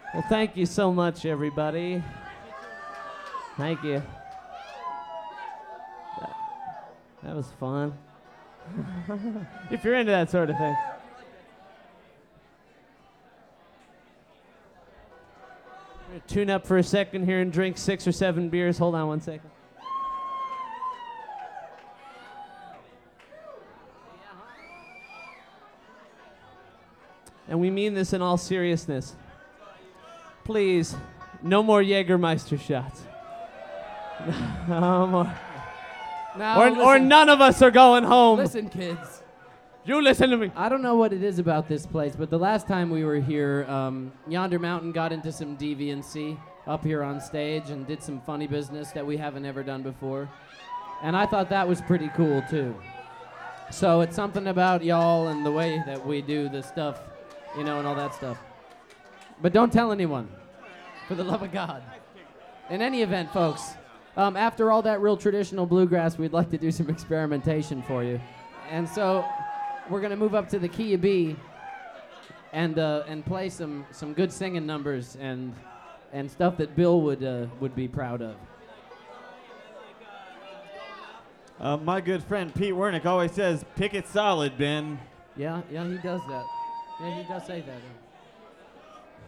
Well, thank you so much, everybody. Thank you. That was fun. If you're into that sort of thing. We're gonna tune up for a second here and drink 6 or 7 beers. Hold on one second. And we mean this in all seriousness. Please, no more Jägermeister shots. No more. Now, Or none of us are going home. Listen, kids. You listen to me. I don't know what it is about this place, but the last time we were here, Yonder Mountain got into some deviancy up here on stage and did some funny business that we haven't ever done before. And I thought that was pretty cool, too. So it's something about y'all and the way that we do the stuff, you know, and all that stuff. But don't tell anyone, for the love of God. In any event, folks, after all that real traditional bluegrass, we'd like to do some experimentation for you. And so we're going to move up to the key of B and play some good singing numbers and stuff that Bill would be proud of. My good friend Pete Wernick always says, pick it solid, Ben. Yeah, he does that. Yeah, he does say that.